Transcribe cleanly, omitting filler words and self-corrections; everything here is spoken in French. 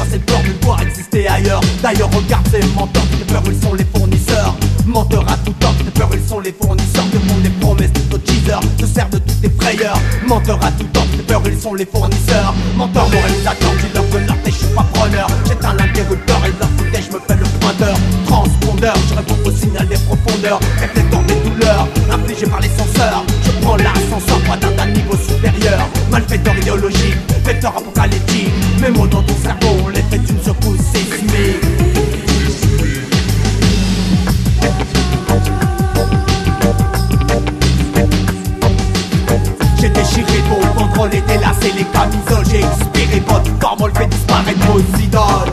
toi c'est peur de pouvoir exister ailleurs. D'ailleurs regarde ces menteurs, tes peurs ils sont les fournisseurs. Menteurs à tout temps, tes peurs ils sont les fournisseurs. Te font des promesses, de teasers, te servent de toutes tes frayeurs. Menteurs à tout temps, tes peurs ils sont les fournisseurs. Menteurs moralisateurs, dis-leur que leur je suis pas preneur. J'éteins l'interrupteur et leur foutais, je me fais le pointeur. Transpondeur, je réponds au signal des profondeurs. Réflecteur des douleurs, infligées par les censeurs. Je prends l'ascenseur, pas d'un niveau supérieur. Malfaiteur idéologique, vecteur apocalyptique. Mes mots dans ton cerveau, l'effet d'une secousse sismique. J'ai déchiré vos banderoles et délacé les camisoles. J'ai expiré votre formol, fait disparaître vos idoles.